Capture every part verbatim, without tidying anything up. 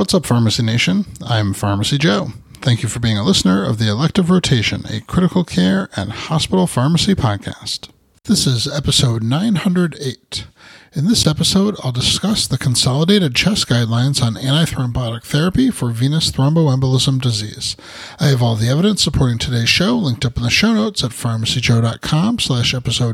What's up, Pharmacy Nation? I'm Pharmacy Joe. Thank you for being a listener of the Elective Rotation, a critical care and hospital pharmacy podcast. This is episode nine hundred eight. In this episode, I'll discuss the Consolidated CHEST Guidelines on Antithrombotic Therapy for Venous Thromboembolism Disease. I have all the evidence supporting today's show linked up in the show notes at pharmacyjoe.com slash episode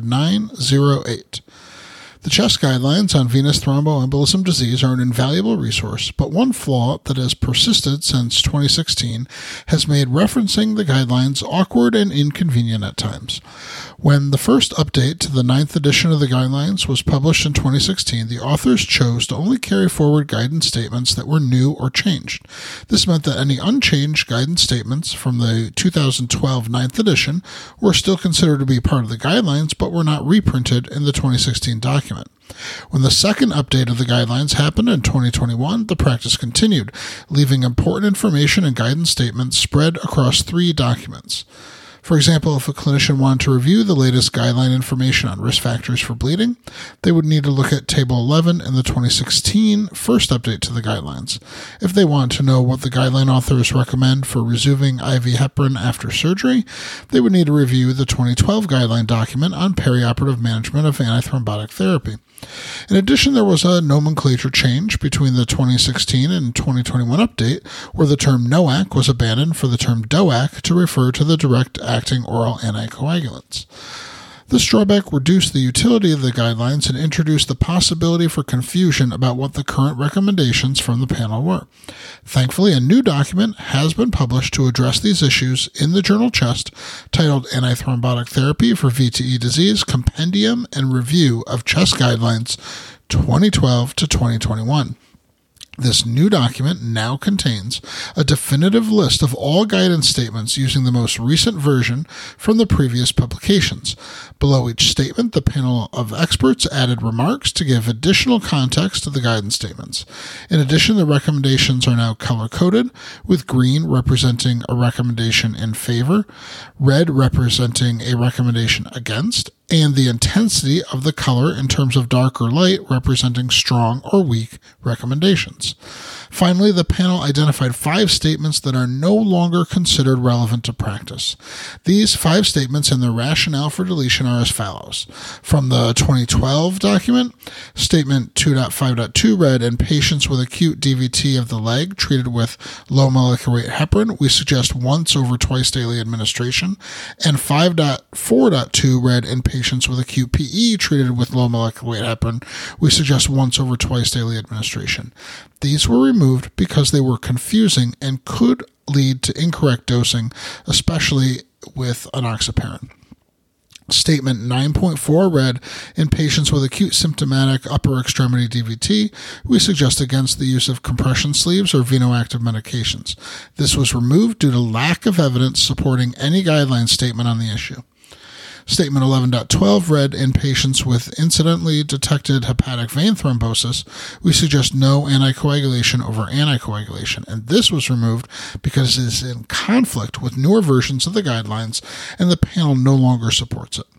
908. The CHEST Guidelines on Venous Thromboembolism Disease are an invaluable resource, but one flaw that has persisted since twenty sixteen has made referencing the guidelines awkward and inconvenient at times. When the first update to the ninth edition of the guidelines was published in twenty sixteen, the authors chose to only carry forward guidance statements that were new or changed. This meant that any unchanged guidance statements from the two thousand twelve ninth edition were still considered to be part of the guidelines, but were not reprinted in the twenty sixteen document. When the second update of the guidelines happened in twenty twenty-one, the practice continued, leaving important information and guidance statements spread across three documents. For example, if a clinician wanted to review the latest guideline information on risk factors for bleeding, they would need to look at Table eleven in the twenty sixteen first update to the guidelines. If they want to know what the guideline authors recommend for resuming I V heparin after surgery, they would need to review the twenty twelve guideline document on perioperative management of antithrombotic therapy. In addition, there was a nomenclature change between the twenty sixteen and twenty twenty-one update, where the term NOAC was abandoned for the term DOAC to refer to the direct-acting oral anticoagulants. This drawback reduced the utility of the guidelines and introduced the possibility for confusion about what the current recommendations from the panel were. Thankfully, a new document has been published to address these issues in the journal CHEST, titled Antithrombotic Therapy for V T E Disease, Compendium and Review of CHEST Guidelines twenty twelve to twenty twenty-one. This new document now contains a definitive list of all guidance statements using the most recent version from the previous publications. Below each statement, the panel of experts added remarks to give additional context to the guidance statements. In addition, the recommendations are now color-coded, with green representing a recommendation in favor, red representing a recommendation against, and the intensity of the color in terms of dark or light representing strong or weak recommendations. Finally, the panel identified five statements that are no longer considered relevant to practice. These five statements and their rationale for deletion are as follows. From the twenty twelve document, Statement two point five point two read, in patients with acute D V T of the leg treated with low molecular weight heparin, we suggest once over twice daily administration, and five point four point two read, in patients with acute P E treated with low molecular weight heparin, we suggest once over twice daily administration. These were removed because they were confusing and could lead to incorrect dosing, especially with enoxaparin. Statement nine point four read, in patients with acute symptomatic upper extremity D V T, we suggest against the use of compression sleeves or venoactive medications. This was removed due to lack of evidence supporting any guideline statement on the issue. Statement eleven point twelve read, in patients with incidentally detected hepatic vein thrombosis, we suggest no anticoagulation over anticoagulation, and this was removed because it is in conflict with newer versions of the guidelines, and the panel no longer supports it.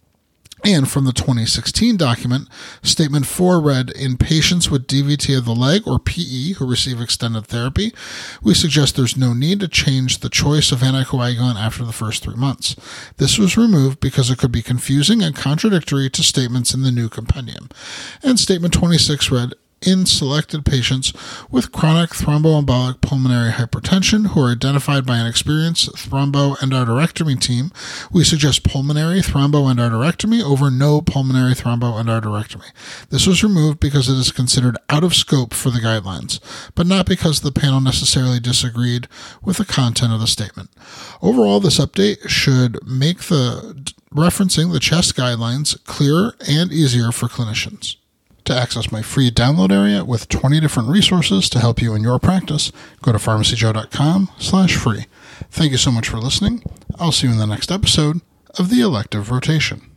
And from the twenty sixteen document, Statement four read, in patients with D V T of the leg or P E who receive extended therapy, we suggest there's no need to change the choice of anticoagulant after the first three months. This was removed because it could be confusing and contradictory to statements in the new compendium. And Statement twenty-six read, in selected patients with chronic thromboembolic pulmonary hypertension who are identified by an experienced thromboendarterectomy team, we suggest pulmonary thromboendarterectomy over no pulmonary thromboendarterectomy. This was removed because it is considered out of scope for the guidelines, but not because the panel necessarily disagreed with the content of the statement. Overall, this update should make the referencing the CHEST guidelines clearer and easier for clinicians. To access my free download area with twenty different resources to help you in your practice, go to pharmacyjoe.com slash free. Thank you so much for listening. I'll see you in the next episode of the Elective Rotation.